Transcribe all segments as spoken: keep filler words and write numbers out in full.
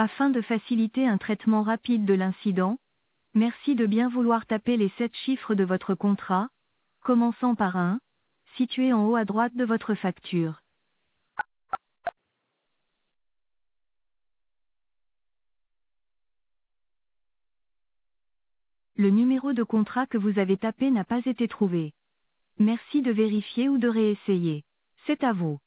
Afin de faciliter un traitement rapide de l'incident, merci de bien vouloir taper les sept chiffres de votre contrat, commençant par un, situé en haut à droite de votre facture. Le numéro de contrat que vous avez tapé n'a pas été trouvé. Merci de vérifier ou de réessayer. C'est à vous.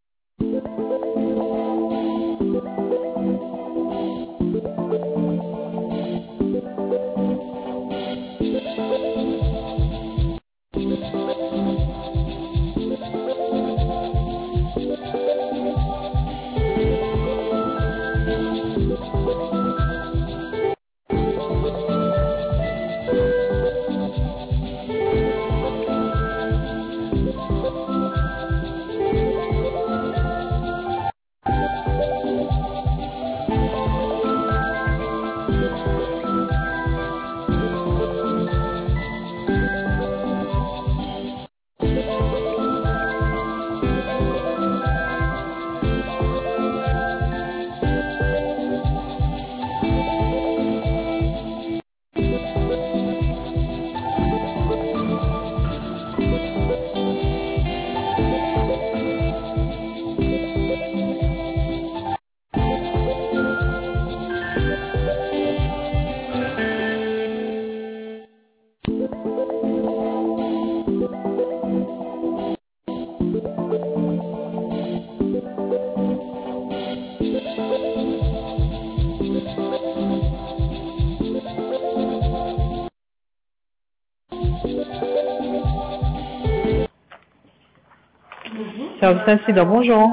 Service incident, bonjour.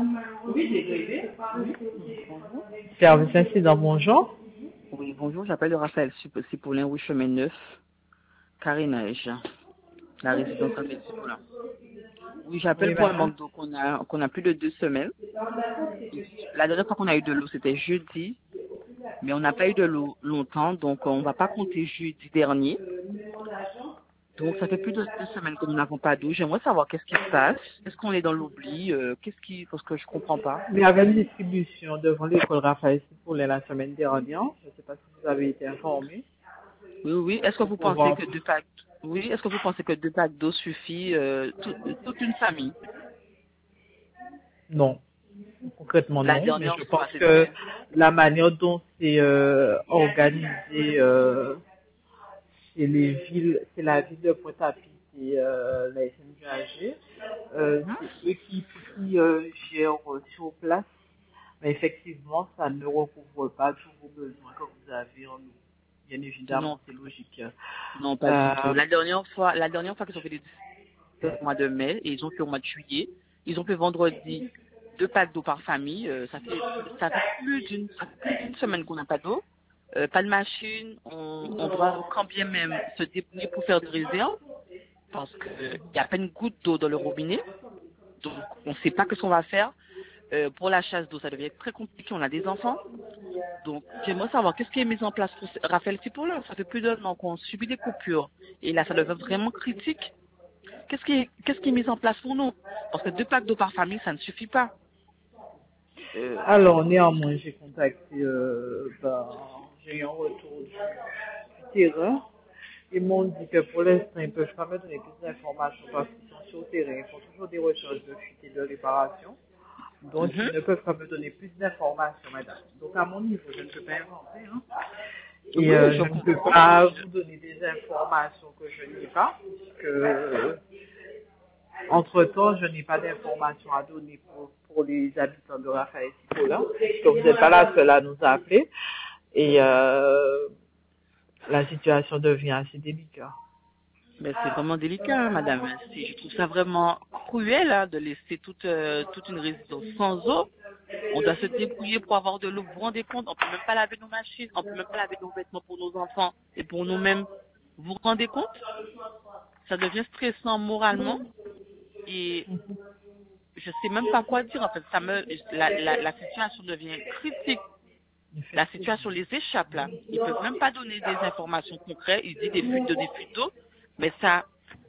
Service incident, bonjour. Oui, bonjour, j'appelle Raphaël Cipollin, rue Chemin Neuf, Carénage, la résidence Raphaël Cipollin. Oui, j'appelle Oui, pour un madame. manque d'eau qu'on a, qu'on a plus de deux semaines. La dernière fois qu'on a eu de l'eau, c'était jeudi, mais on n'a pas eu de l'eau longtemps, donc on ne va pas compter jeudi dernier. Donc ça fait plus de deux semaines que nous n'avons pas d'eau. J'aimerais savoir qu'est-ce qui se passe. Est-ce qu'on est dans l'oubli euh, Qu'est-ce qui, parce que je comprends pas. Il y avait une distribution devant l'école Raphaël Cipollin la semaine dernière. Je ne sais pas si vous avez été informé. Oui, oui. Est-ce que Pour vous pensez pouvoir... que deux packs, oui, est-ce que vous pensez que deux packs d'eau suffit euh, tout- toute une famille? Non, concrètement La non, mais dernière je fois, pense que c'était. la manière dont c'est euh, organisé euh, chez les villes, c'est la ville de Pointe-à-Pitre et euh, la S N J A G, euh, Hein? c'est eux qui, qui euh, gèrent euh, sur place. Mais effectivement, ça ne recouvre pas tous vos besoins que vous avez en eau. Bien Non, évidemment, c'est logique. non, pas du tout. Euh, La dernière fois, la dernière fois qu'ils ont fait des au mois de mai et ils ont fait au mois de juillet, ils ont fait vendredi deux packs d'eau par famille. Euh, ça fait ça fait plus d'une ça fait plus d'une semaine qu'on n'a pas d'eau. Euh, pas de machine. On, on doit quand bien même se débrouiller pour faire des réserves parce qu'il y a à peine une goutte d'eau dans le robinet. Donc on ne sait pas ce qu'on va faire. Euh, pour la chasse d'eau, ça devient très compliqué. On a des enfants. Donc, j'aimerais savoir qu'est-ce qui est mis en place pour Raphaël Cipollin. Ça fait plus d'un an qu'on subit des coupures. Et là, ça devient vraiment critique. Qu'est-ce qui est, qu'est-ce qui est mis en place pour nous? Parce que deux packs d'eau par famille, ça ne suffit pas. Euh, alors, néanmoins, j'ai contacté, euh, ben, j'ai eu un retour du, du terrain. Ils m'ont dit que pour l'instant, ils ne peuvent pas me donner plus d'informations parce qu'ils sont sur le terrain. Ils font toujours des recherches de fuite et de réparation. Donc, ils mhm. ne peuvent pas me donner plus d'informations, madame. Donc, à mon niveau, je ne peux pas inventer. Hein. Et Oui, euh, je je ne peux comprends. pas Je- vous donner des informations que je n'ai pas, puisque euh, entre-temps, je n'ai pas d'informations à donner pour, pour les habitants de Raphaël Cipollin, puisque vous n'êtes pas la seule à nous appeler. Et euh, la situation devient assez délicate. Mais c'est vraiment délicat, hein, madame. Si je trouve ça vraiment cruel hein, de laisser toute, euh, toute une résidence sans eau. On doit se débrouiller pour avoir de l'eau. Vous vous rendez compte? On peut même pas laver nos machines. On peut même pas laver nos vêtements pour nos enfants et pour nous-mêmes. Vous vous rendez compte? Ça devient stressant moralement et je sais même pas quoi dire. En fait, ça me, la, la, la situation devient critique. La Effectivement. situation les échappe là. Ils peuvent même pas donner des informations concrètes. Ils disent des fuites d'eau, des fuites d'eau. Mais ça,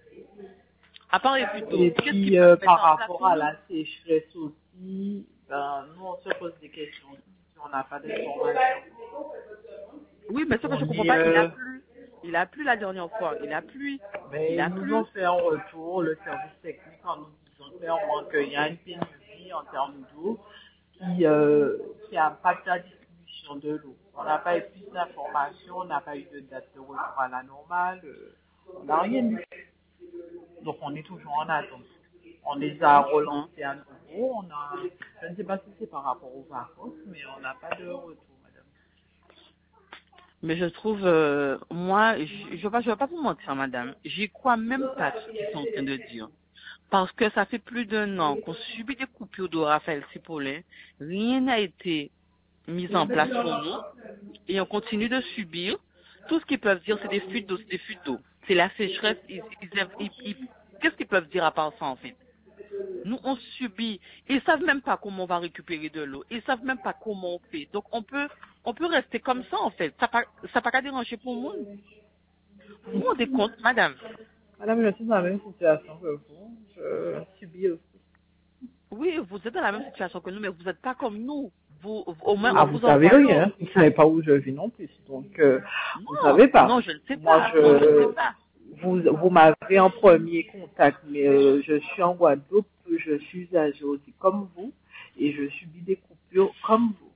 à part les fuites d'eau, Et qu'est-ce qu'ils puis, peuvent euh, mettre par en place rapport pour à nous? la sécheresse aussi, ben, nous, on se pose des questions. Si on n'a pas d'informations. Oui, mais ça que je On comprends dit, pas, il a euh, plu. Il a plu la dernière fois. Il a plu. mais Il a ils nous plu. ont fait un retour, le service technique, en nous disant clairement qu'il y a une pénurie en termes d'eau qui, euh, qui impacte la distribution de l'eau. On n'a pas eu plus d'informations, on n'a pas eu de date de retour à la normale, euh, on n'a rien eu. Donc on est toujours en attente. On les a Hein. relancés à nouveau, on a, je ne sais pas si c'est par rapport aux vacances, mais on n'a pas de retour, madame. Mais je trouve, euh, moi, je ne vais pas, je vais pas vous mentir, madame. J'y crois même pas ce qu'ils sont en train de dire. Parce que ça fait plus d'un an qu'on subit des coupures de Raphaël Cipollin. Rien n'a été mis en place pour nous. Et on continue de subir. Tout ce qu'ils peuvent dire, c'est des fuites d'eau, c'est des fuites d'eau. C'est la sécheresse. Ils, ils, ils- ils- Qu'est-ce qu'ils peuvent dire à part ça, en fait? Nous, on subit. Ils savent même pas comment on va récupérer de l'eau. Ils savent même pas comment on fait. Donc, on peut, on peut rester comme ça, en fait. Ça n'a pas, ça pas qu'à déranger pour le monde. Vous vous rendez compte, madame? Madame, je suis dans la même situation que vous, je subis aussi. Oui, vous êtes dans la même situation que nous, mais vous n'êtes pas comme nous. Vous, au moins, Ah, on vous vous savez envoie l'eau. rien, vous savez pas où je vis non plus, donc euh, vous Non, savez pas. non, je ne sais Moi, pas. Non, je ne sais je, pas. vous, vous m'avez en premier contact, mais euh, je suis en Guadeloupe, je suis âgée aussi comme vous, et je subis des coupures comme vous.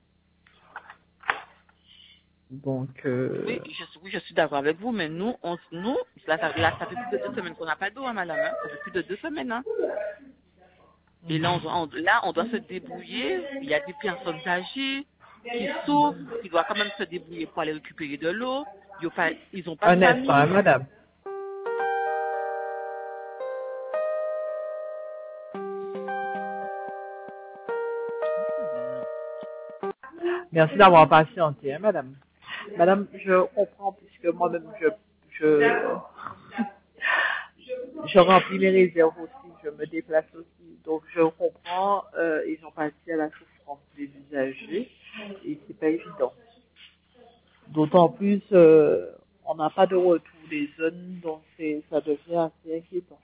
Donc, Oui, euh, je, suis- oui, je suis d'accord avec vous, mais nous, on, nous là, ça, là, ça fait plus de deux semaines qu'on n'a pas d'eau, hein, madame. Hein. Ça fait plus de deux semaines. Hein. Et là on, doit, on- là, on doit se débrouiller. Il y a des personnes âgées qui souffrent, qui doivent quand même se débrouiller pour aller récupérer de l'eau. Ils n'ont pas, ils ont pas de un instant, hein, famille. madame. Merci d'avoir patienté, hein, madame. Madame, je comprends puisque moi-même, je, je, je remplis mes réserves aussi, je me déplace aussi. Donc, je comprends, euh, ils ont passé à la souffrance des usagers et c'est pas évident. D'autant plus, euh, on n'a pas de retour des zones, donc c'est, ça devient assez inquiétant.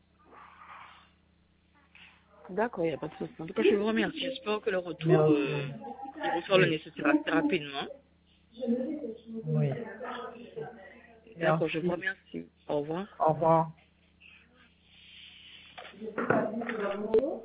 D'accord, il n'y a pas de souci. En tout cas, je vous remercie. J'espère que le retour, Merci. euh, ils vont faire le Oui. nécessaire assez rapidement. Oui. D'accord, je vous Merci. remercie. Au revoir. Au revoir.